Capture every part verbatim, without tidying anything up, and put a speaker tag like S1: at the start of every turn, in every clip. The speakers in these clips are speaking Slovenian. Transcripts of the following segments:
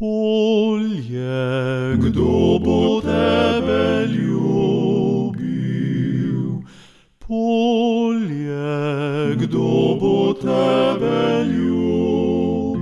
S1: Polje, kdo bo tebe ljubil? Polje, kdo bo tebe ljubil?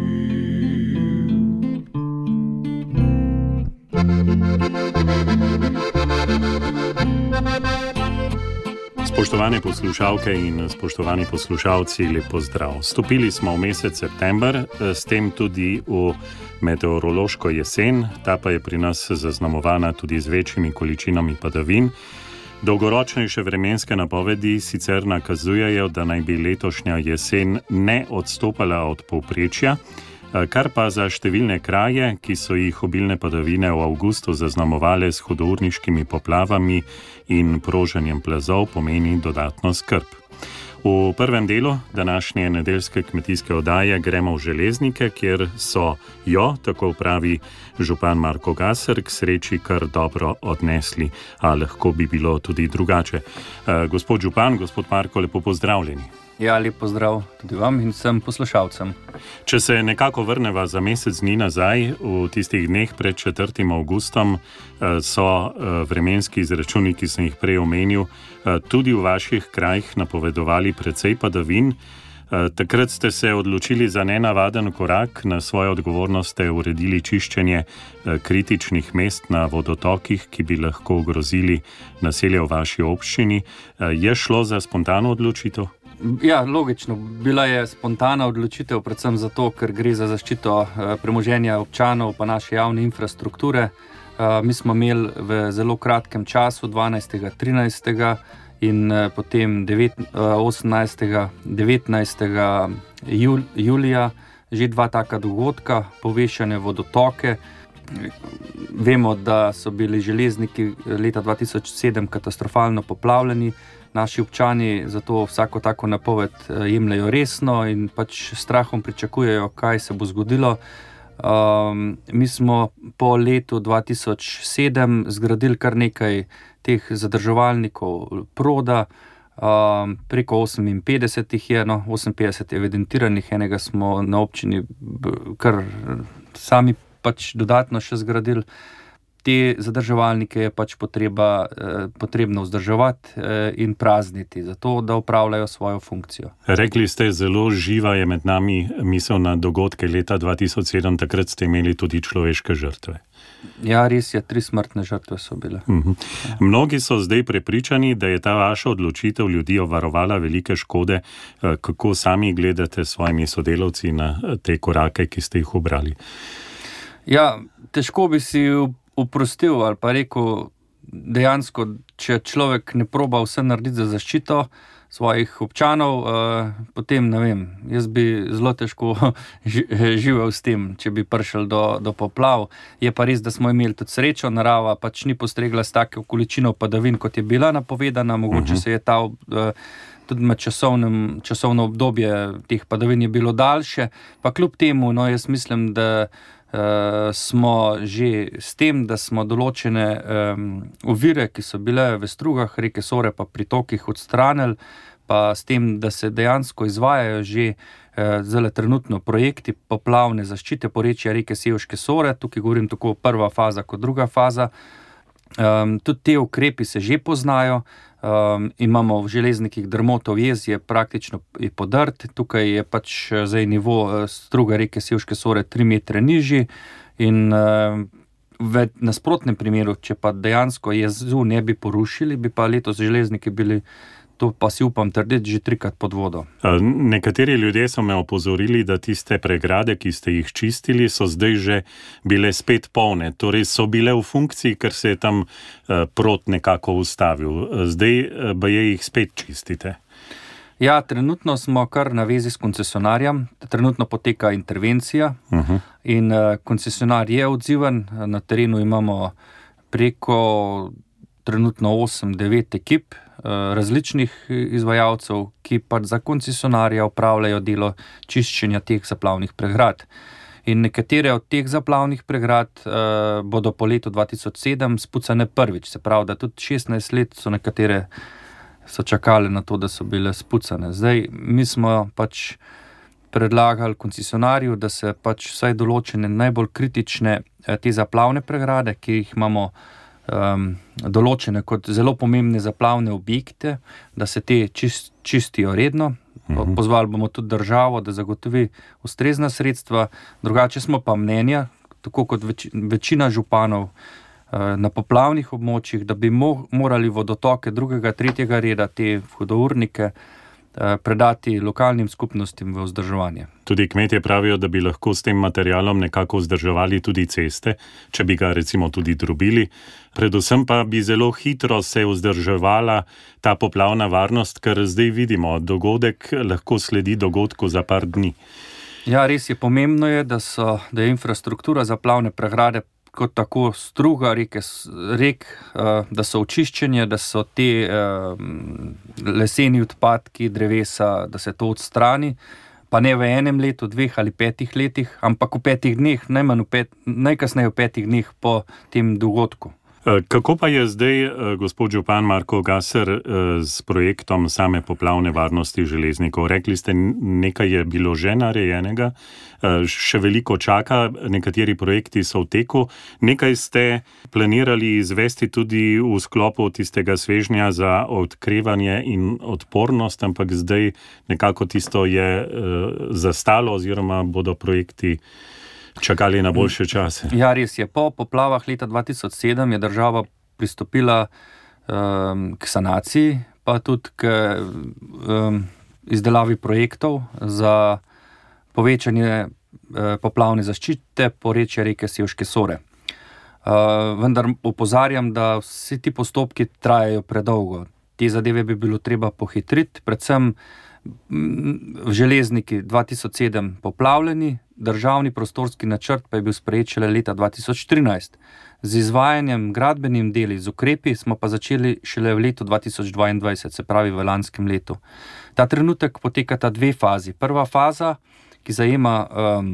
S1: Spoštovane poslušalke in spoštovani poslušalci, lep pozdrav. Stopili smo v mesec september, s tem tudi v meteorološko jesen, ta pa je pri nas zaznamovana tudi z večjimi količinami padavin. Dolgoročnejše vremenske napovedi sicer nakazujejo, da naj bi letošnja jesen ne odstopala od povprečja, kar pa za številne kraje, ki so jih obilne padavine v avgustu zaznamovale s hudourniškimi poplavami in proženjem plazov, pomeni dodatno skrb. V prvem delu današnje nedeljske kmetijske oddaje gremo v Železnike, kjer so jo, tako pravi župan Marko Gasser, k sreči kar dobro odnesli, a lahko bi bilo tudi drugače. Gospod župan, gospod Marko, lepo pozdravljeni.
S2: Ja, lep pozdrav tudi vam in vsem poslušalcem.
S1: Če se nekako vrneva za mesec dni nazaj, v tistih dneh pred četrtim avgustom, so vremenski izračuni, ki sem jih prej omenil, tudi v vaših krajih napovedovali precej padavin. Takrat ste se odločili za nenavaden korak, na svojo odgovornost ste uredili čiščenje kritičnih mest na vodotokih, ki bi lahko ogrozili naselje v vaši občini. Je šlo za spontano odločitev?
S2: Ja, logično. Bila je spontana odločitev, predvsem zato, ker gre za zaščito premoženja občanov pa naše javne infrastrukture. Mi smo imeli v zelo kratkem času, dvanajstega, trinajstega in potem osemnajstega, devetnajstega julija, že dva taka dogodka, povešane vodotoke. Vemo, da so bili Železniki leta dva tisoč sedem katastrofalno poplavljeni. Naši občani zato vsako tako napoved jemljejo resno in pač strahom pričakujejo, kaj se bo zgodilo. Um, mi smo po letu dva tisoč sedem zgradili kar nekaj teh zadrževalnikov proda, um, preko oseminpetdeset jih je, no, oseminpetdeset evidentiranih, enega smo na občini kar sami pač dodatno še zgradili. Te zadrževalnike je pač potreba, eh, potrebno vzdrževati eh, in prazniti, zato da opravljajo svojo funkcijo.
S1: Rekli ste, zelo živa je med nami misel na dogodke leta dva tisoč sedem, takrat ste imeli tudi človeške žrtve.
S2: Ja, res je, tri smrtne žrtve so bile.
S1: Uh-huh. Mnogi so zdaj prepričani, da je ta vaša odločitev ljudi obvarovala velike škode. Kako sami gledate s svojimi sodelavci na te korake, ki ste jih ubrali?
S2: Ja, težko bi si uprostil ali pa rekel, dejansko, če človek ne proba vse narediti za zaščito svojih občanov, eh, potem ne vem, jaz bi zelo težko živel s tem, če bi prišel do, do poplav. Je pa res, da smo imeli tudi srečo, narava pač ni postregla s tako količino padavin, kot je bila napovedana, mogoče uh-huh. se je ta eh, tudi med časovnem, časovno obdobje teh padavin je bilo daljše, pa kljub temu, no, jaz mislim, da Uh, smo že s tem, da smo določene um, ovire, ki so bile v strugah reke Sore pa pritokih odstranili, pa s tem, da se dejansko izvajajo že uh, zelo trenutno projekti poplavne zaščite porečja reke Sevške Sore, tukaj govorim tako prva faza kot druga faza. Um, tudi te ukrepi se že poznajo. Um, imamo v Železnikih Drmotov jez, je praktično je podrt, tukaj je pač zdaj nivo struga reke Sevške Sore tri metre nižji in uh, v nasprotnem primeru, če pa dejansko jezu ne bi porušili, bi pa letos Železniki bili, to pa si upam trditi, že trikrat pod vodo.
S1: Nekateri ljudje so me opozorili, da tiste pregrade, ki ste jih čistili, so zdaj že bile spet polne. Torej so bile v funkciji, ker se je tam prot nekako ustavil. Zdaj baje jih spet čistite.
S2: Ja, trenutno smo kar na vezi s koncesionarjem. Trenutno poteka intervencija uh-huh. in koncesionar je odziven. Na terenu imamo preko trenutno osem, devet ekip različnih izvajalcev, ki pa za koncesionarja opravljajo delo čiščenja teh zaplavnih pregrad. In nekatere od teh zaplavnih pregrad uh, bodo po letu dva tisoč sedem spucane prvič. Se pravi, da tudi šestnajst let so nekatere so čakali na to, da so bile spucane. Zdaj, mi smo pač predlagali koncesionarju, da se pač vsaj določene najbolj kritične te zaplavne pregrade, ki jih imamo um, določene kot zelo pomembne zaplavne objekte, da se te čist, čistijo redno. Mhm. Pozvali bomo tudi državo, da zagotovi ustrezna sredstva. Drugače smo pa mnenja, tako kot več, večina županov uh, na poplavnih območjih, da bi mo- morali vodotoke drugega, tretjega reda, te hudournike, predati lokalnim skupnostim v vzdrževanje.
S1: Tudi kmetje pravijo, da bi lahko s tem materialom nekako vzdrževali tudi ceste, če bi ga recimo tudi drobili. Predvsem pa bi zelo hitro se vzdrževala ta poplavna varnost, ker zdaj vidimo, dogodek lahko sledi dogodku za par dni.
S2: Ja, res je, pomembno je, da, so, da je infrastruktura zaplavne pregrade kot tako struga reke, rek, da so očiščenje, da so te leseni odpadki, drevesa, da se to odstrani, pa ne v enem letu, dveh ali petih letih, ampak v petih dneh, najmanj v pet, najkasneje v petih dneh po tem dogodku.
S1: Kako pa je zdaj, gospod župan Marko Gasser, s projektom same poplavne varnosti železnikov? Rekli ste, nekaj je bilo že narejenega, še veliko čaka, nekateri projekti so v teku, nekaj ste planirali izvesti tudi v sklopu tistega svežnja za odkrevanje in odpornost, ampak zdaj nekako tisto je zastalo oziroma bodo projekti čakali na boljše čase.
S2: Ja, res je. Po poplavah leta dva tisoč sedem je država pristopila um, k sanaciji, pa tudi k um, izdelavi projektov za povečanje uh, poplavne zaščite porečja reke Sevške Sore. Uh, vendar opozarjam, da vsi ti postopki trajajo predolgo. Te zadeve bi bilo treba pohitriti, predvsem v železniki dva tisoč sedem poplavljeni, državni prostorski načrt pa je bil sprejet šele leta dva tisoč trinajst. Z izvajanjem gradbenim deli, z ukrepi smo pa začeli šele v letu dva tisoč dvaindvajset, se pravi v lanskem letu. Ta trenutek potekata dve fazi. Prva faza, ki zajema um,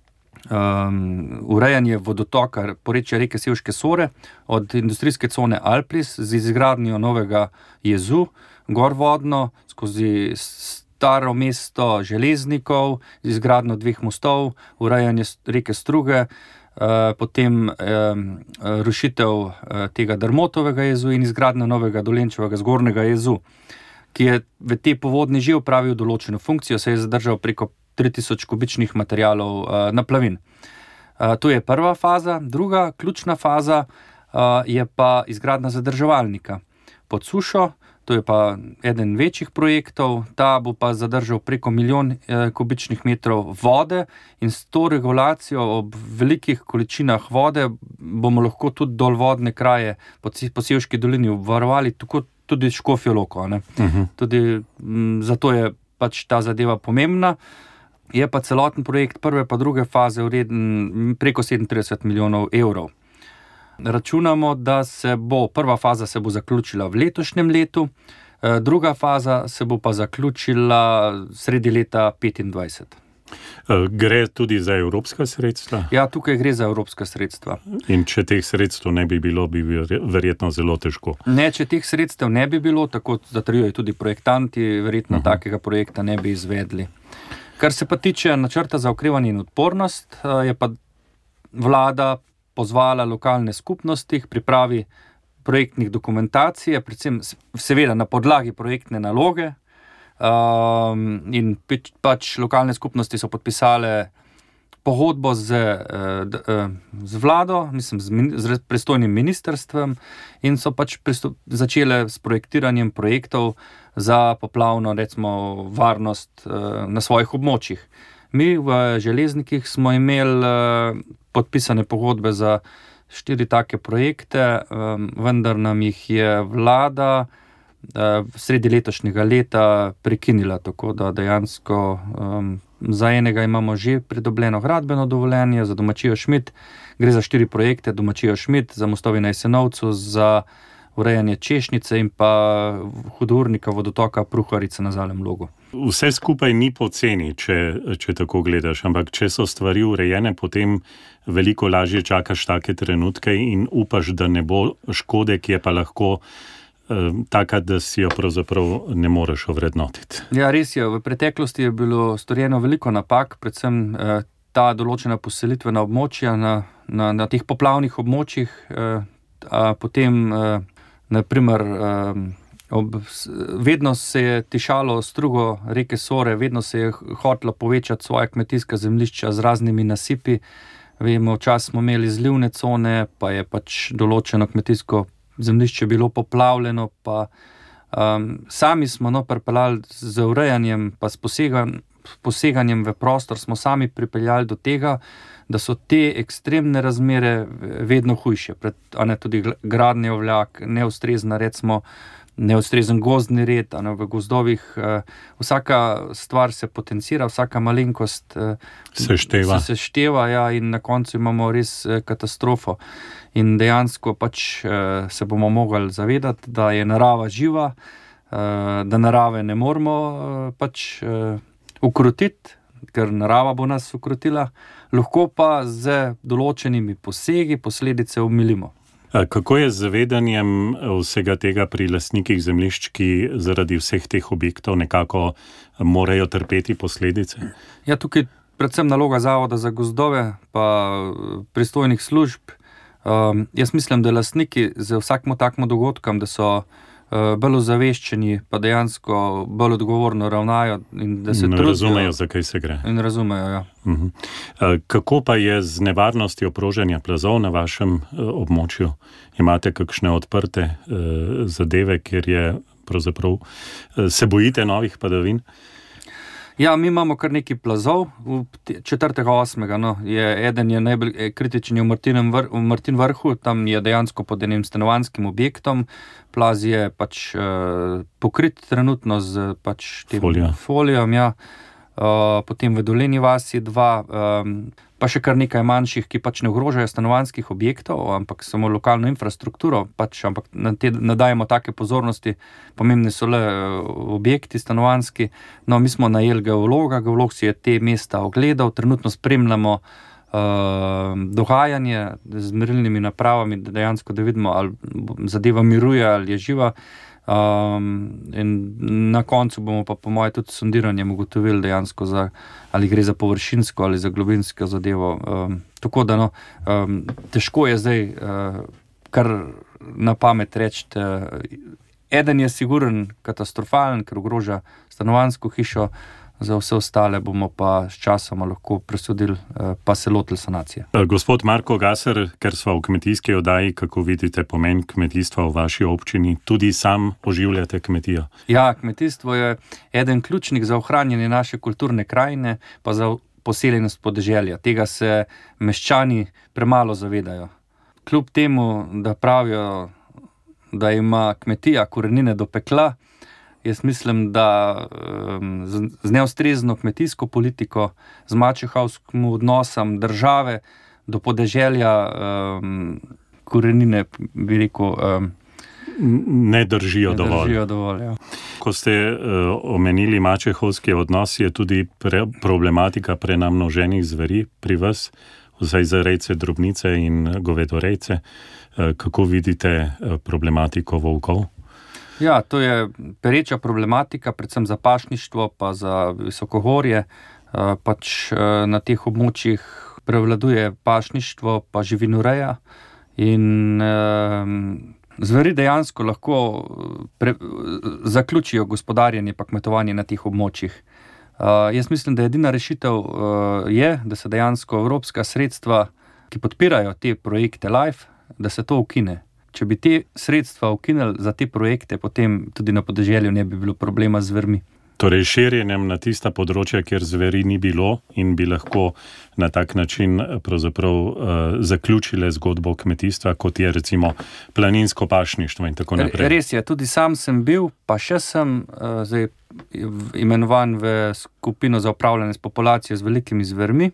S2: um, urejanje vodotoka porečja reke Sevške Sore od industrijske cone Alplis z izgradnjo novega jezu, gorvodno, skozi staro mesto železnikov, z izgradnjo dveh mostov, urejanje reke Struge, eh, potem eh, rušitev eh, tega Drmotovega jezu in izgradnja novega Dolenčevega zgornjega jezu, ki je v tej povodni že opravil določeno funkcijo, se je zadržal preko tri tisoč kubičnih materialov eh, naplavin. Eh, to je prva faza. Druga, ključna faza eh, je pa izgradnja zadrževalnika pod sušo. To je pa eden večjih projektov, ta bo pa zadržal preko milijon eh, kubičnih metrov vode in s to regulacijo ob velikih količinah vode bomo lahko tudi dolvodne kraje po, po Sevški dolini obvarovali, tako tudi Škofjo Loko. Ne? Uh-huh. Tudi m, zato je pač ta zadeva pomembna. Je pa celoten projekt prve pa druge faze vreden preko sedemintrideset milijonov evrov. Računamo, da se bo, prva faza se bo zaključila v letošnjem letu, druga faza se bo pa zaključila sredi leta petindvajset.
S1: Gre tudi za evropska sredstva?
S2: Ja, tukaj gre za evropska sredstva.
S1: In če teh sredstev ne bi bilo, bi verjetno zelo težko?
S2: Ne, če teh sredstev ne bi bilo, tako zatrjujejo tudi projektanti, verjetno uh-huh. takega projekta ne bi izvedli. Kar se pa tiče načrta za okrevanje in odpornost, je pa vlada pozvala lokalne skupnosti k pripravi projektnih dokumentacije, predvsem seveda na podlagi projektne naloge, um, in pač lokalne skupnosti so podpisale pogodbo z, z vlado, mislim, z, z pristojnim ministrstvom in so pač pristup, začele s projektiranjem projektov za poplavno, recimo, varnost uh, na svojih območjih. Mi v železnikih smo imeli uh, podpisane pogodbe za štiri take projekte, um, vendar nam jih je vlada uh, sredi letošnjega leta prekinila, tako da dejansko um, za enega imamo že pridobljeno gradbeno dovoljenje, za domačijo Šmit, gre za štiri projekte, domačijo Šmit, za mostovi na Jesenovcu, za urejanje Češnice in pa hudournika vodotoka Pruharica na Zalem Logu.
S1: Vse skupaj ni poceni, če, če tako gledaš, ampak če so stvari urejene, potem veliko lažje čakaš take trenutke in upaš, da ne bo škode, ki je pa lahko taka, da si jo pravzaprav ne moreš ovrednotiti.
S2: Ja, res je. V preteklosti je bilo storjeno veliko napak, predvsem eh, ta določena poselitvena območja na, na, na teh poplavnih območjih. Eh, a potem, eh, naprimer, eh, ob, vedno se je tišalo strugo reke Sore, vedno se je hotelo povečati svoje kmetijska zemljišča z raznimi nasipi. Vemo, včasih smo imeli zlivne cone, pa je pač določeno kmetijsko zemljišče bilo poplavljeno, pa um, sami smo no, pripeljali z urejanjem, pa s posegan, poseganjem v prostor, smo sami pripeljali do tega, da so te ekstremne razmere vedno hujše. Pred, a ne, tudi gradnje ovljak, neustrezna, recimo, neustrezen gozdni red, a ne, v gozdovih. Uh, vsaka stvar se potencira, vsaka malenkost uh,
S1: se števa.
S2: Se, se števa, ja, in na koncu imamo res uh, katastrofo. In dejansko pač uh, se bomo mogli zavedati, da je narava živa, uh, da narave ne moramo uh, pač uh, ukrotiti, ker narava bo nas ukrotila, lahko pa z določenimi posegi posledice omilimo.
S1: Kako je z zavedanjem vsega tega pri lastnikih zemljišč, ki zaradi vseh teh objektov nekako morajo trpeti posledice?
S2: Ja, tukaj predvsem naloga Zavoda za gozdove pa pristojnih služb. Um, jaz mislim, da lastniki z vsakmu takmu dogodkom, da so uh, bolj ozaveščeni, pa dejansko bolj odgovorno ravnajo in da se trudijo.
S1: Razumejo, za kaj se gre.
S2: In razumejo, ja.
S1: Uh-huh. Uh, kako pa je z nevarnostjo proženja plazov na vašem uh, območju? Imate kakšne odprte uh, zadeve, kjer je pravzaprav uh, se bojite novih padavin?
S2: Ja, mi imamo kar nekaj plazov. četrtega osmega No, je eden je najbolj kritičen je v, vr, v Martin vrhu, tam je dejansko pod enim stanovanjskim objektom. Plaz je pač uh, pokrit trenutno z pač tem
S1: Folija.
S2: folijom, ja. Uh, potem v Doleni vasi dva, um, pa še kar nekaj manjših, ki pač ne ogrožajo stanovanjskih objektov, ampak samo lokalno infrastrukturo, pač, ampak na te nadajemo take pozornosti, pomembni so le objekti stanovanjski. No, mi smo najeli geologa, geolog si je te mesta ogledal, trenutno spremljamo uh, dogajanje z merilnimi napravami, da dejansko da vidimo, ali zadeva miruje, ali je živa. Um, in na koncu bomo pa po moje tudi sondiranjem ugotovili dejansko, za, ali gre za površinsko ali za globinsko zadevo. Um, tako da no, um, težko je zdaj uh, kar na pamet reči. Uh, eden je siguren katastrofalen, ker ogroža stanovanjsko hišo, za vse ostale bomo pa s časoma lahko presodili, pa se lotili sanacije.
S1: Gospod Marko Gasser, ker smo v kmetijski oddaji, kako vidite pomen kmetijstva v vaši občini, tudi sam oživljate kmetijo?
S2: Ja, kmetijstvo je eden ključnih za ohranjanje naše kulturne krajine, pa za poseljenost podeželja. Tega se meščani premalo zavedajo. Kljub temu, da pravijo, da ima kmetija korenine do pekla, jaz mislim, da um, z, z neustrezno kmetijsko politiko, z mačehovskim odnosom države do podeželja um, korenine, bi rekel, um,
S1: ne držijo
S2: ne
S1: dovolj.
S2: Držijo dovolj ja.
S1: Ko ste uh, omenili mačehovski odnos, je tudi pre, problematika prenamnoženih zveri pri vas, vsaj za rejce, drobnice in govedorejce. Uh, kako vidite uh, problematiko volkov?
S2: Ja, to je pereča problematika, predvsem za pašništvo, pa za visokohorje. Pač na teh območjih prevladuje pašništvo, pa živinoreja. In zveri dejansko lahko pre, zaključijo gospodarjenje pa kmetovanje na teh območjih. Jaz mislim, da edina rešitev je, da se dejansko evropska sredstva, ki podpirajo te projekte LIFE, da se to ukine. Če bi te sredstva ukinili za te projekte, potem tudi na podeželju ne bi bilo problema z zvermi.
S1: Torej širjenjem na tista področja, kjer zveri ni bilo in bi lahko na tak način pravzaprav uh, zaključile zgodbo kmetijstva, kot je recimo planinsko pašništvo in tako naprej.
S2: Res je, tudi sam sem bil, pa še sem uh, zdaj imenovan v skupino za upravljanje s populacijo z velikimi zvermi.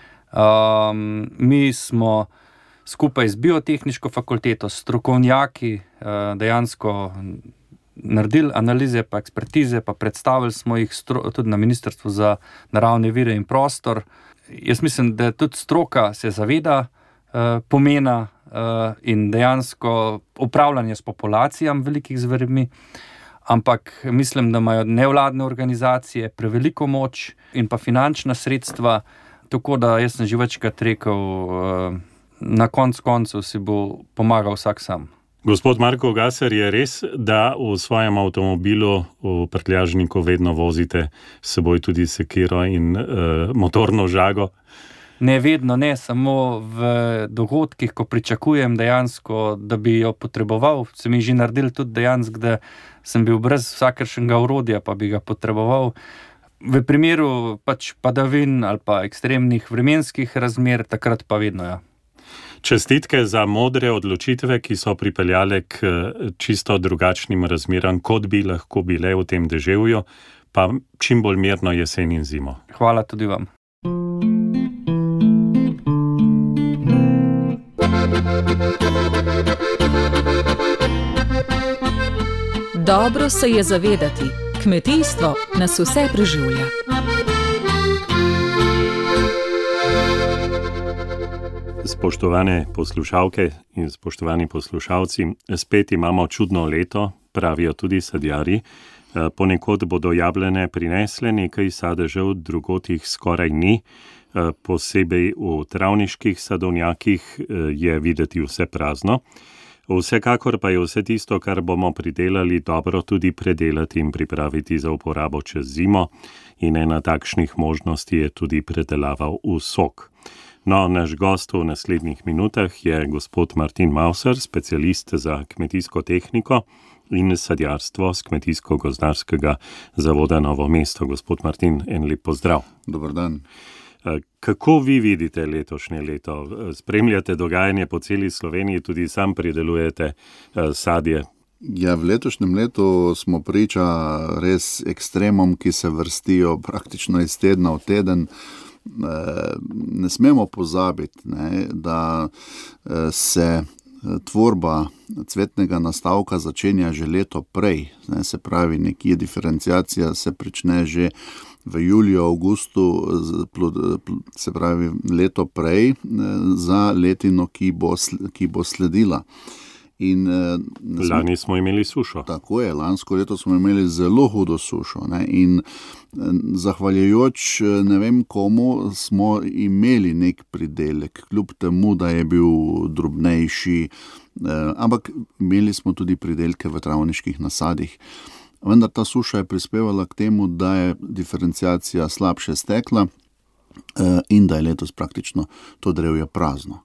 S2: Um, mi smo skupaj z biotehniško fakulteto, strokovnjaki dejansko naredili analize pa ekspertize, pa predstavili smo jih stro, tudi na Ministrstvu za naravne vire in prostor. Jaz mislim, da tudi stroka se zaveda pomena in dejansko upravljanje s populacijami velikih zvermi, ampak mislim, da imajo nevladne organizacije preveliko moč in pa finančna sredstva, tako da jaz sem že večkrat rekel, na konc koncev si bo pomagal vsak sam.
S1: Gospod Marko Gasser, je res, da v svojem avtomobilu v prtljažniku vedno vozite s seboj tudi sekiro in uh, motorno žago?
S2: Ne vedno, ne, samo v dogodkih, ko pričakujem dejansko, da bi jo potreboval, se mi že naredil tudi dejansko, da sem bil brez vsakršnega orodja, pa bi ga potreboval. V primeru pač padavin ali pa ekstremnih vremenskih razmer, takrat pa vedno, ja.
S1: Čestitke za modre odločitve, ki so pripeljale k čisto drugačnim razmeram, kot bi lahko bile v tem deževju, pa čim bolj mirno jesen in zimo.
S2: Hvala tudi vam.
S3: Dobro se je zavedati, kmetijstvo nas vse preživlja.
S1: Spoštovane poslušalke in spoštovani poslušalci, spet imamo čudno leto, pravijo tudi sadjarji. Ponekod bodo jablane prinesle nekaj sadežev, drugod jih skoraj ni. Posebej v travniških sadovnjakih je videti vse prazno. Vsekakor pa je vse tisto, kar bomo pridelali, dobro tudi predelati in pripraviti za uporabo čez zimo, in ena takšnih možnosti je tudi predelava v sok. No, naš gost v naslednjih minutah je gospod Martin Mauser, specialist za kmetijsko tehniko in sadjarstvo z Kmetijsko-gozdarskega zavoda Novo mesto. Gospod Martin, en lep pozdrav.
S4: Dober dan.
S1: Kako vi vidite letošnje leto? Spremljate dogajanje po celi Sloveniji, tudi sam pridelujete sadje?
S4: Ja, v letošnjem letu smo priča res ekstremom, ki se vrstijo praktično iz tedna v teden. Ne smemo pozabiti, ne, da se tvorba cvetnega nastavka začenja že leto prej. Ne, se pravi, nekje diferenciacija se prične že v juliju, avgustu, se pravi leto prej za letino, ki bo, ki bo sledila. In,
S1: Lani smo imeli sušo.
S4: Tako je, lansko leto smo imeli zelo hudo sušo. Ne? In zahvaljujoč ne vem komu smo imeli nek pridelek, kljub temu, da je bil drobnejši, ampak imeli smo tudi pridelke v travniških nasadih. Vendar ta suša je prispevala k temu, da je diferenciacija slabše stekla in da je letos praktično to drevje prazno.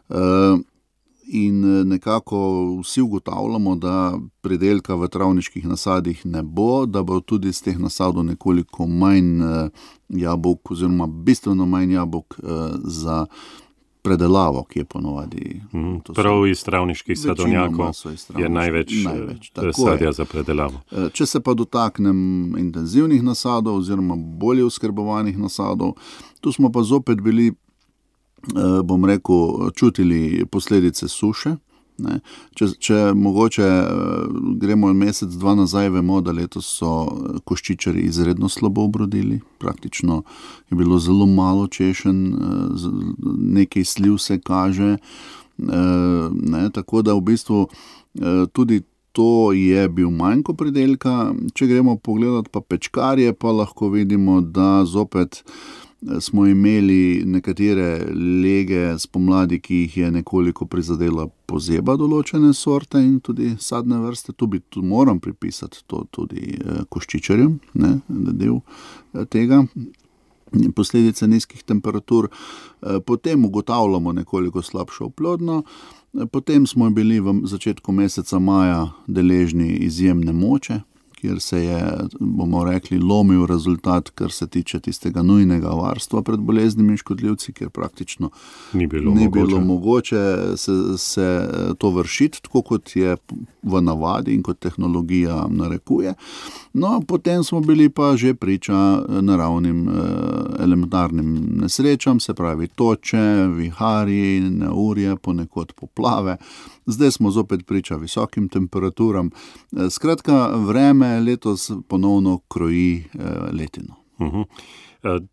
S4: In nekako vsi ugotavljamo, da pridelka v travniških nasadih ne bo, da bo tudi z teh nasadov nekoliko manj jabolk oziroma bistveno manj jabolk za predelavo, ki je ponovadi.
S1: Mm, prav iz travniških sadovnjakov je največ, največ sadja je za predelavo.
S4: Če se pa dotaknem intenzivnih nasadov oziroma bolje oskrbovanih nasadov, tu smo pa zopet bili, bom rekel, čutili posledice suše. Ne. Če, če mogoče gremo mesec, dva nazaj, vemo, da letos so koščičarji izredno slabo obrodili. Praktično je bilo zelo malo češenj, nekaj sliv se kaže. Ne, tako da v bistvu tudi to je bil manjko pridelka. Če gremo pogledati pa pečkarje, pa lahko vidimo, da zopet smo imeli nekatere lege spomladi, ki jih je nekoliko prizadela pozeba določene sorte in tudi sadne vrste. Tu bi tu moram pripisati to tudi koščičarjem, ne, del tega, posledice nizkih temperatur. Potem ugotavljamo nekoliko slabšo oplodno. Potem smo bili v začetku meseca maja deležni izjemne moče, kjer se je, bomo rekli, lomil rezultat, kar se tiče tistega nujnega varstva pred boleznimi in škodljivci, ker praktično
S1: ni bilo
S4: ni
S1: mogoče,
S4: bilo mogoče se, se to vršiti, tako kot je v navadi in kot tehnologija narekuje. No, potem smo bili pa že priča naravnim elementarnim nesrečam, se pravi toče, viharji, neurje, ponekod poplave. Zdaj smo zopet priča visokim temperaturam. Skratka, vreme letos ponovno kroji letino.
S1: Uh-huh.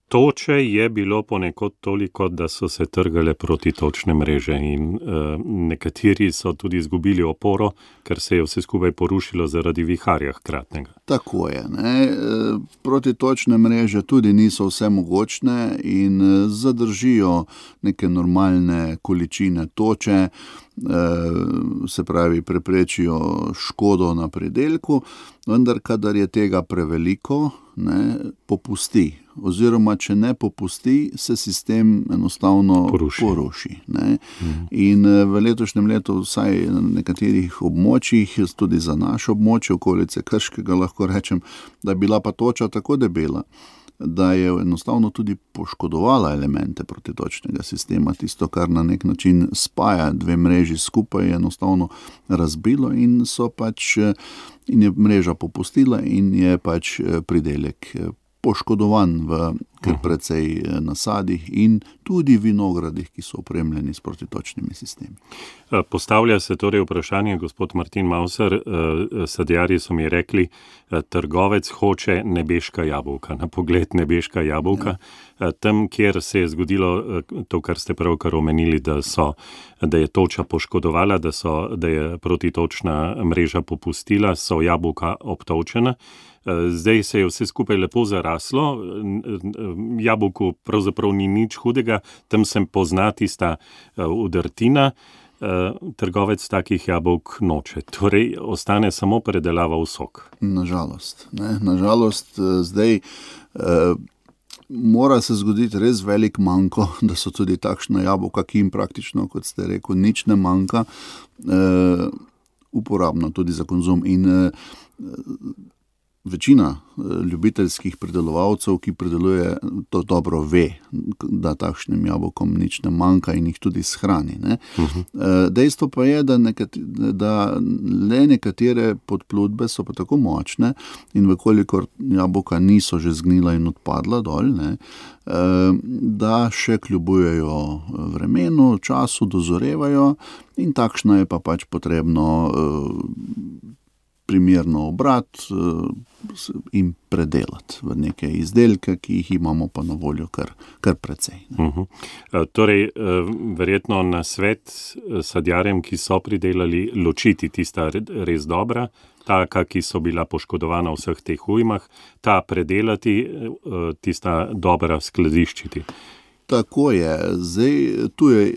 S1: Toče je bilo ponekod toliko, da so se trgale protitočne mreže in uh, nekateri so tudi izgubili oporo, ker se je vse skupaj porušilo zaradi viharja hkratnega.
S4: Tako je. Ne? Protitočne mreže tudi niso vse mogočne in zadržijo neke normalne količine toče, se pravi preprečijo škodo na pridelku, vendar kadar je tega preveliko, ne, popusti. Oziroma, če ne popusti, se sistem enostavno poruši. poruši ne. Mhm. In v letošnjem letu vsaj na nekaterih območjih, tudi za naše območje, okolice Krškega, lahko rečem, da je bila pa toča tako debela, da je enostavno tudi poškodovala elemente protitočnega sistema. Tisto, kar na nek način spaja dve mreži skupaj, je enostavno razbilo in so pač, in je mreža popustila in je pač pridelek poškodovan v kar precej nasadih in tudi vinogradih, ki so opremljeni s protitočnimi sistemi.
S1: Postavlja se torej vprašanje, gospod Martin Mauser, sadjarji so mi rekli, trgovec hoče nebeška jabolka, na pogled nebeška jabolka. Ja. Tam, kjer se je zgodilo to, kar ste pravkar omenili, da, so, da je toča poškodovala, da, so, da je protitočna mreža popustila, so jabolka obtovčena. Zdaj se je vse skupaj lepo zaraslo, jabolku pravzaprav ni nič hudega, tam se pozna tista udrtina, trgovec takih jabolk noče. Torej, ostane samo predelava v sok.
S4: Nažalost. Ne? Nažalost, zdaj eh, mora se zgoditi res velik manko, da so tudi takšna jabolka, ki jim praktično, kot ste rekel, nič ne manjka, eh, uporabna tudi za konzum. In eh, večina ljubiteljskih predelovalcev, ki predeluje, to dobro ve, da takšnim jabolkom nič ne manjka in jih tudi shrani. Ne? Uh-huh. Dejstvo pa je, da, nekat, da le nekatere podplutbe so pa tako močne in vekolikor jabolka niso že zgnila in odpadla dol, ne, da še kljubujejo vremenu, času, dozorevajo in takšno je pa pač potrebno primerno obrat in predelati v neke izdelke, ki jih imamo pa na voljo kar, kar precej.
S1: Uh-huh. Torej, verjetno na svet sadjarjem, ki so pridelali, ločiti tista res dobra, taka, ki so bila poškodovana v vseh teh ujmah, ta predelati, tista dobra skladiščiti.
S4: Tako je. Zdaj, tu je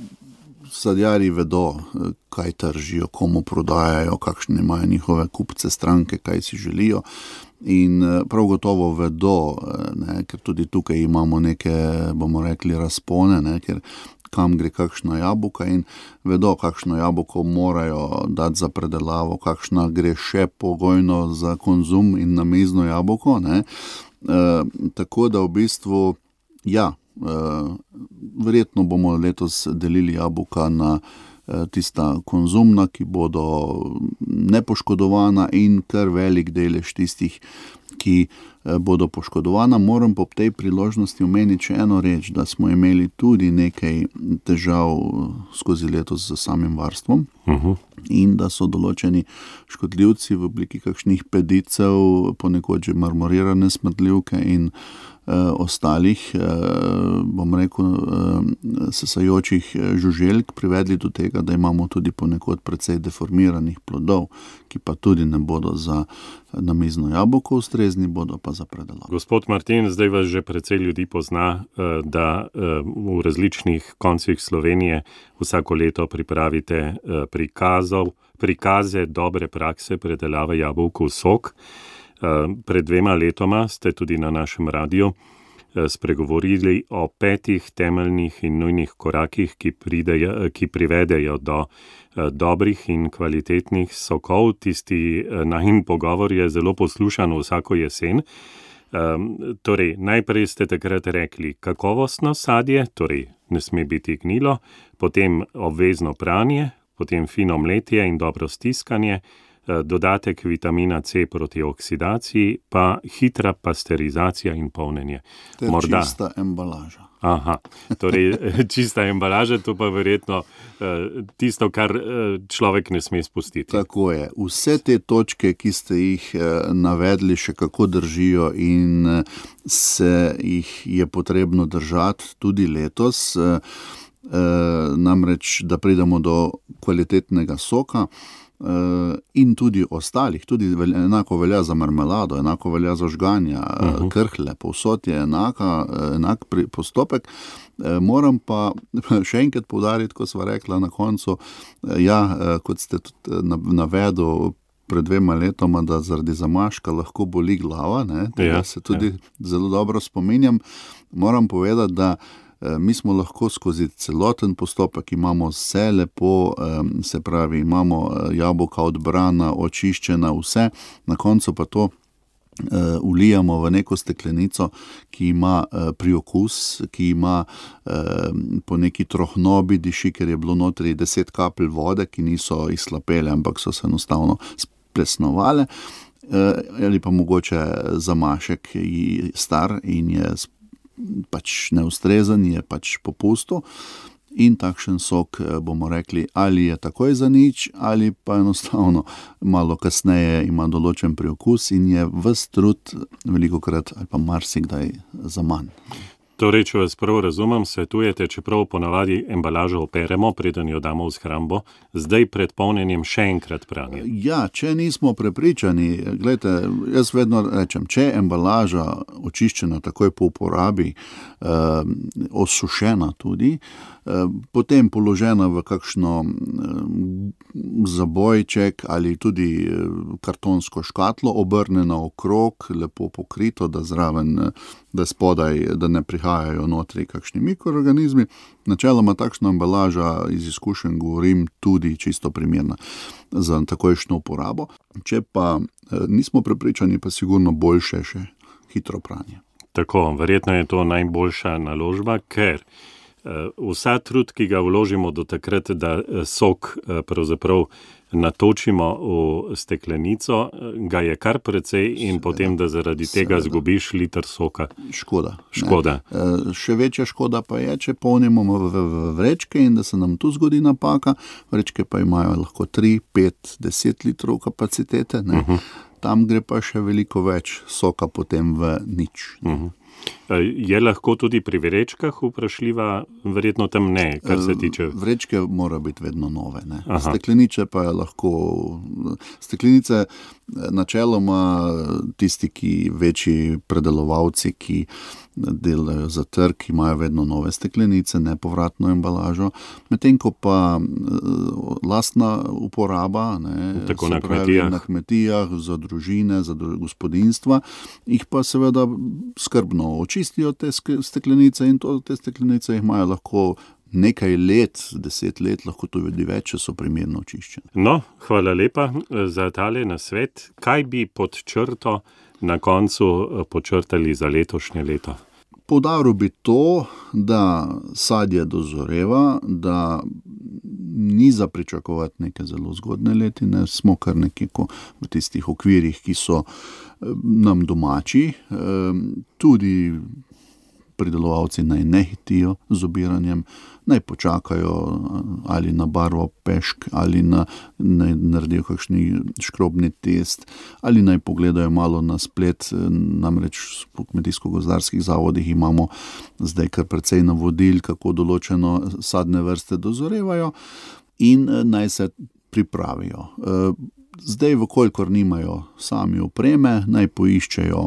S4: sadjarji vedo, kaj tržijo, komu prodajajo, kakšne imajo njihove kupce, stranke, kaj si želijo in prav gotovo vedo, ne, ker tudi tukaj imamo neke, bomo rekli, razpone, ne, ker kam gre kakšna jabolka in vedo, kakšno jabolko morajo dati za predelavo, kakšna gre še pogojno za konzum in na mizno jabolko. Ne. E, tako da v bistvu, ja, Uh, verjetno bomo letos delili jabolka na uh, tista konzumna, ki bodo nepoškodovana in kar velik delež tistih, ki uh, bodo poškodovana. Moram po tej priložnosti omeniti še eno reč, da smo imeli tudi nekaj težav skozi letos z samim varstvom uh-huh. in da so določeni škodljivci v obliki kakšnih pedicev, ponekod že marmorirane smrdljivke in Uh, ostalih, uh, bom rekel, uh, sesajočih žuželjk privedli do tega, da imamo tudi ponekod precej deformiranih plodov, ki pa tudi ne bodo za namizno jabolko ustrezni, bodo pa za predelavo.
S1: Gospod Martin, zdaj vas že precej ljudi pozna, uh, da uh, v različnih koncih Slovenije vsako leto pripravite uh, prikazov, prikaze dobre prakse predelave jabolk v sok. Pred dvema letoma ste tudi na našem radiju spregovorili o petih temeljnih in nujnih korakih, ki, pridejo, ki privedejo do dobrih in kvalitetnih sokov. Tisti najin pogovor je zelo poslušan vsako jesen. Torej, najprej ste takrat rekli kakovostno sadje, torej ne sme biti gnilo, potem obvezno pranje, potem fino mletje in dobro stiskanje, dodatek vitamina C proti oksidaciji, pa hitra pasterizacija in polnjenje.
S4: To je
S1: Morda.
S4: čista embalaža.
S1: Aha, torej čista embalaža, to pa verjetno tisto, kar človek ne sme spustiti.
S4: Tako je. Vse te točke, ki ste jih navedli, še kako držijo in se jih je potrebno držati tudi letos, namreč, da pridemo do kvalitetnega soka, in tudi ostalih, tudi enako velja za marmelado, enako velja za žganja, uh-huh. krhle, povsod je enaka, enak postopek. Moram pa še enkrat poudariti, ko sva rekla na koncu, ja, kot ste tudi navedel pred dvema letoma, da zaradi zamaška lahko boli glava, ne, tega ja, se tudi ja. zelo dobro spominjam. Moram povedati, da mi smo lahko skozi celoten postopek, imamo vse lepo, se pravi, imamo jabolka odbrana, očiščena, vse, na koncu pa to ulijamo v neko steklenico, ki ima priokus, ki ima po neki trohnobi diši, ker je bilo notri deset kapelj vode, ki niso izhlapele, ampak so se enostavno splesnovale, ali pa mogoče zamašek star in je pač neustrezen, je pač popustu in takšen sok, bomo rekli, ali je takoj za nič, ali pa enostavno malo kasneje ima določen priokus in je ves trud velikokrat ali pa marsikdaj za manj.
S1: Torej, če vas prav razumem, svetujete, čeprav ponavadi embalažo operemo, preden jo damo v shrambo, zdaj pred polnjenjem še enkrat pranje.
S4: Ja, če nismo prepričani, glejte, jaz vedno rečem, če je embalaža očiščena takoj po uporabi, eh, osušena tudi, eh, potem položena v kakšno eh, zabojček ali tudi eh, kartonsko škatlo, obrnjena okrog, lepo pokrito, da zraven, da spodaj, da ne prihajajo notri kakšni mikroorganizmi. Načeloma takšna embalaža, iz izkušenj govorim, tudi čisto primerna za takojšnjo uporabo. Če pa nismo prepričani, pa sigurno boljše še hitro pranje.
S1: Tako, verjetno je to najboljša naložba, ker vsa trud, ki ga vložimo do takrat, da sok pravzaprav natočimo v steklenico, ga je kar precej in seveda, potem, da zaradi seveda. tega zgubiš liter soka.
S4: Škoda.
S1: Škoda.
S4: E, še večja škoda pa je, če polnimo v, v, v vrečke in da se nam tu zgodi napaka. Vrečke pa imajo lahko tri, pet, deset litrov kapacitete. Ne? Uh-huh. Tam gre pa še veliko več soka potem v nič.
S1: Uh-huh. Je lahko tudi pri vrečkah vprašljiva, verjetno tam ne, kar se tiče...
S4: Vrečke mora biti vedno nove, ne. Steklenice pa je lahko... Steklenice načeloma tisti, ki večji predelovalci, ki delajo za trg, imajo vedno nove steklenice, nepovratno embalažo, medtem ko pa lastna uporaba, ne,
S1: tako
S4: na kmetijah. na kmetijah, za družine, za gospodinjstva, jih pa seveda skrbno očistijo te steklenice in to, te steklenice jih imajo lahko nekaj let, deset let, lahko tudi več, če so primerno očiščene.
S1: No, hvala lepa za tale nasvet. Kaj bi pod črto na koncu počrtali za letošnje leto?
S4: Poudaril bi to, da sadje dozoreva, da ni za pričakovati neke zelo zgodne letine, smo kar nekako v tistih okvirih, ki so nam domači, tudi pridelovalci naj ne hitijo z obiranjem, naj počakajo ali na barvo pešk, ali na, naj naredijo kakšni škrobni test, ali naj pogledajo malo na splet, namreč po kmetijsko-gozdarskih zavodih imamo zdaj kar precej navodil, kako določeno sadne vrste dozorevajo in naj se pripravijo. Zdaj, vkolikor nimajo sami opreme, naj poiščejo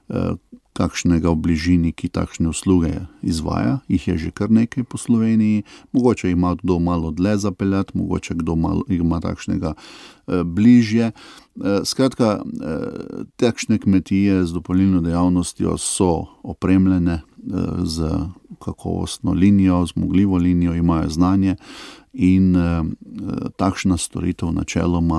S4: kakšnega v bližini, ki takšne usluge izvaja, jih je že kar nekaj po Sloveniji, mogoče ima kdo malo dlje zapeljati, mogoče kdo malo ima takšnega eh, bližje. Eh, skratka, eh, takšne kmetije z dopolnilno dejavnostjo so opremljene eh, z kakovostno linijo, zmogljivo linijo, imajo znanje in eh, takšna storitev načeloma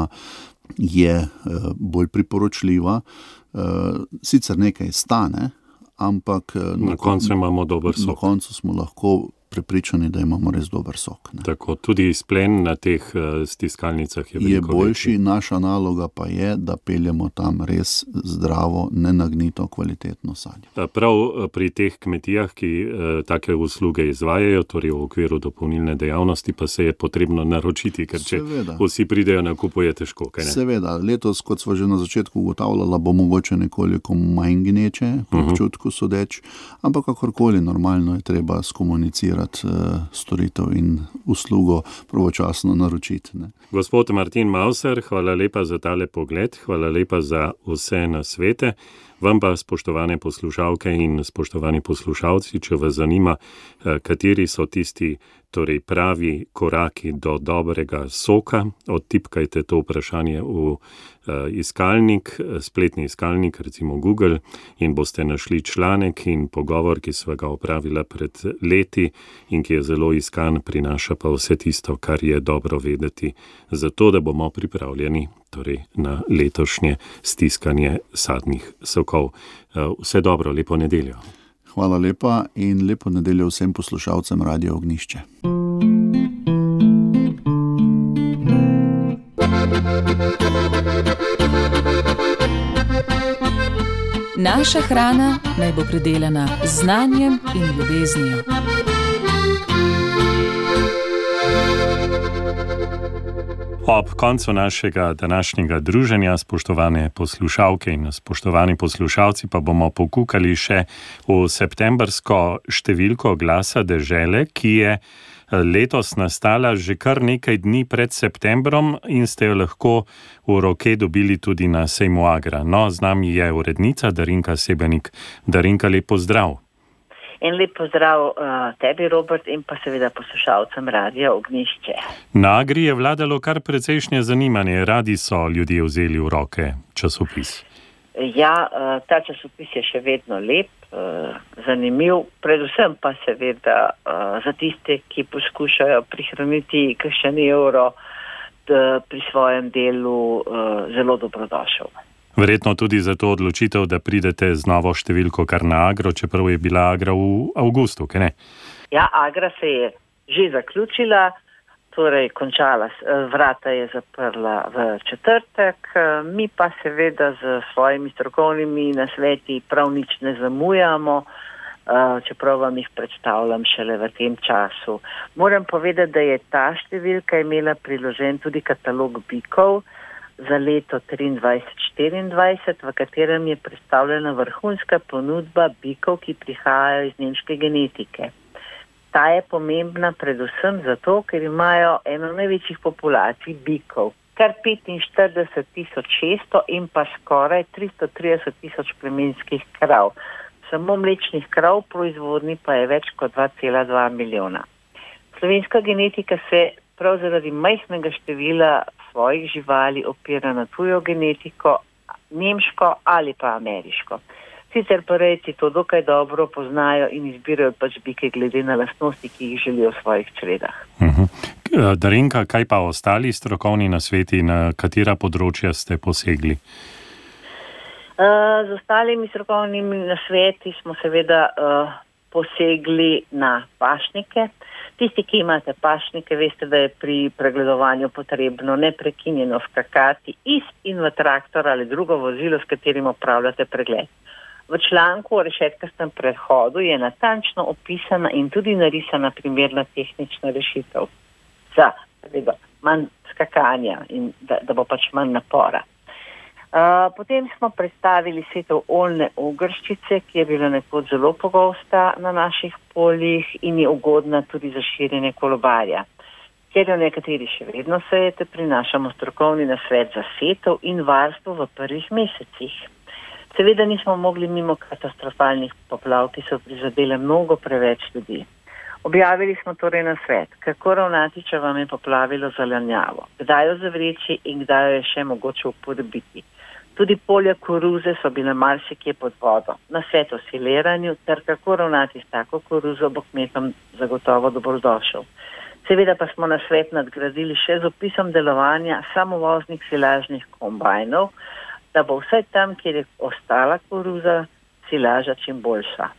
S4: je eh, bolj priporočljiva. Uh, sicer nekaj stane, ampak
S1: na koncu imamo dober sok.
S4: Na koncu smo lahko prepričani, da imamo res dober sok. Ne.
S1: Tako, tudi izplen na teh stiskalnicah je veliko
S4: Je boljši,
S1: večji.
S4: Naša naloga pa je, da peljemo tam res zdravo, nenagnito, kvalitetno sadje.
S1: Prav pri teh kmetijah, ki eh, take usluge izvajajo, torej v okviru dopolnilne dejavnosti, pa se je potrebno naročiti, ker če
S4: Seveda.
S1: vsi pridejo na kupu, je težko, kaj ne?
S4: Seveda, letos, kot smo že na začetku ugotavljala, bo mogoče nekoliko manj gneče, po občutku sodeč, ampak kakorkoli normalno je treba skomunicirati uh, storitev in uslugo pravočasno naročiti. Ne.
S1: Gospod Martin Mauser, hvala lepa za tale pogled, hvala lepa za vse nasvete. Vam pa, spoštovane poslušalke in spoštovani poslušalci, če vas zanima, kateri so tisti torej pravi koraki do dobrega soka, odtipkajte to vprašanje v iskalnik, spletni iskalnik, recimo Google, in boste našli članek in pogovor, ki sva ga opravila pred leti in ki je zelo iskan, prinaša pa vse tisto, kar je dobro vedeti, zato da bomo pripravljeni torej na letošnje stiskanje sadnih sokov. Vse dobro, lepo nedeljo.
S4: Hvala lepa in lepo nedeljo vsem poslušalcem Radia Ognjišče.
S3: Naša hrana naj bo pridelana z znanjem in ljubeznijo.
S1: Ob koncu našega današnjega druženja, spoštovane poslušalke in spoštovani poslušalci, pa bomo pokukali še v septembrsko številko Glasa dežele, ki je letos nastala že kar nekaj dni pred septembrom in ste jo lahko v roke dobili tudi na sejmu Agra. No, z nami je urednica Darinka Sebenik. Darinka, lep pozdrav.
S5: En lep pozdrav uh, tebi, Robert, in pa seveda poslušalcem Radia Ognjišče.
S1: Na Agri je vladalo kar precejšnje zanimanje. Radi so ljudje vzeli v roke časopis.
S5: Ja, uh, ta časopis je še vedno lep, uh, zanimiv, predvsem pa seveda uh, za tiste, ki poskušajo prihraniti kakšen evro da, pri svojem delu uh, zelo dobrodošel.
S1: Verjetno tudi za to odločitev, da pridete z novo številko kar na Agro, čeprav je bila Agra v avgustu, kaj ne?
S5: Ja, Agra se je že zaključila, torej končala, vrata je zaprla v četrtek, mi pa seveda z svojimi strokovnimi nasveti prav nič ne zamujamo, čeprav vam jih predstavljam šele v tem času. Moram povedati, da je ta številka imela priložen tudi katalog bikov za leto triindvajset štiriindvajset, v katerem je predstavljena vrhunska ponudba bikov, ki prihajajo iz nemške genetike. Ta je pomembna predvsem zato, ker imajo eno največjih populacij bikov, kar petinštirideset tisoč šeststo in pa skoraj tristo trideset tisoč plemenskih krav. Samo mlečnih krav proizvodni pa je več kot dva cela dva milijona. Slovenska genetika se prav zaradi majhnega števila svojih živali opira na tujo genetiko, nemško ali pa ameriško. Sicer pa rejci to dokaj dobro poznajo in izbirajo pač bike glede na lastnosti, ki jih želijo v svojih čredah.
S1: Uh-huh. Darinka, kaj pa ostali strokovni nasveti, na katera področja ste posegli?
S5: Uh, z ostalimi strokovnimi nasveti smo seveda uh, posegli na pašnike. Tisti, ki imate pašnike, veste, da je pri pregledovanju potrebno neprekinjeno skakati iz in v traktor ali drugo vozilo, s katerim opravljate pregled. V članku o rešetkastem prehodu je natančno opisana in tudi narisana primerna tehnična rešitev za seveda, manj skakanja in da, da bo pač manj napora. Uh, potem smo predstavili setev oljne ogrščice, ki je bila nekoč zelo pogosta na naših poljih in je ugodna tudi za širjenje kolobarja. Ker jo nekateri še vedno sejete, prinašamo strokovni nasvet za setev in varstvo v prvih mesecih. Seveda nismo mogli mimo katastrofalnih poplav, ki so prizadele mnogo preveč ljudi. Objavili smo torej nasvet, kako ravnati, če vam je poplavilo zelenjavo, kdaj jo zavreči in kdaj jo je še mogoče uporabiti. Tudi polja koruze so bile marsikje pod vodo. Nasvet o sileranju ter kako ravnati s tako koruzo bo kmetom zagotovo dobrodošel. Seveda pa smo nasvet nadgradili še z opisom delovanja samovoznih silažnih kombajnov, da bo vsaj tam, kjer je ostala koruza, silaža čim boljša.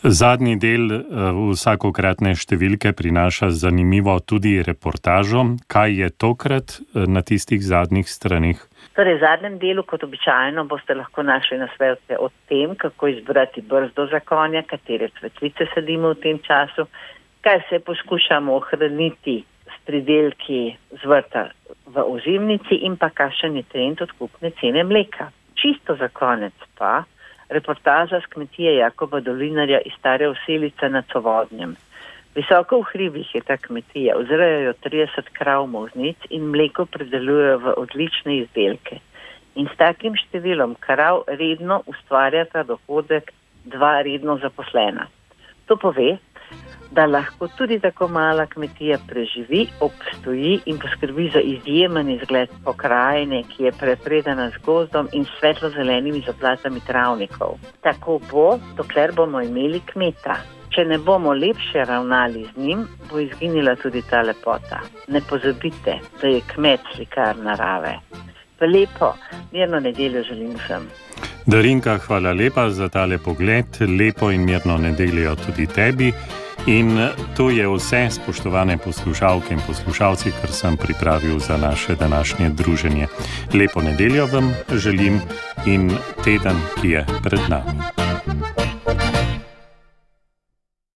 S1: Zadnji del vsakokratne številke prinaša zanimivo tudi reportažo. Kaj je tokrat na tistih zadnjih stranih?
S5: Torej, v zadnjem delu, kot običajno, boste lahko našli nasvete o tem, kako izbrati brzdo za konja, katere cvetlice sadimo v tem času, kaj se poskušamo ohraniti s pridelki z vrta v ozimnici in pa kakšen je trend odkupne cene mleka. Čisto za konec pa reportaža z kmetije Jakoba Dolinarja iz Stare Oselice nad Sovodnjem. Visoko v hribih je ta kmetija, vzrejajo trideset krav molznic in mleko predelujejo v odlične izdelke. In s takim številom krav redno ustvarjata dohodek dva redno zaposlena. To pove, da lahko tudi tako mala kmetija preživi, obstoji in poskrbi za izjemen izgled pokrajine, ki je prepredena z gozdom in svetlo-zelenimi zaplatami travnikov. Tako bo, dokler bomo imeli kmeta. Če ne bomo lepše ravnali z njim, bo izginila tudi ta lepota. Ne pozabite, da je kmet slikar narave. Pa lepo, mirno nedeljo želim vsem.
S1: Darinka, hvala lepa za tale pogled. Lepo in mirno nedeljo tudi tebi. In to je vse, spoštovane poslušalke in poslušalci, kar sem pripravil za naše današnje druženje. Lepo nedeljo vam želim in teden, ki je pred nami.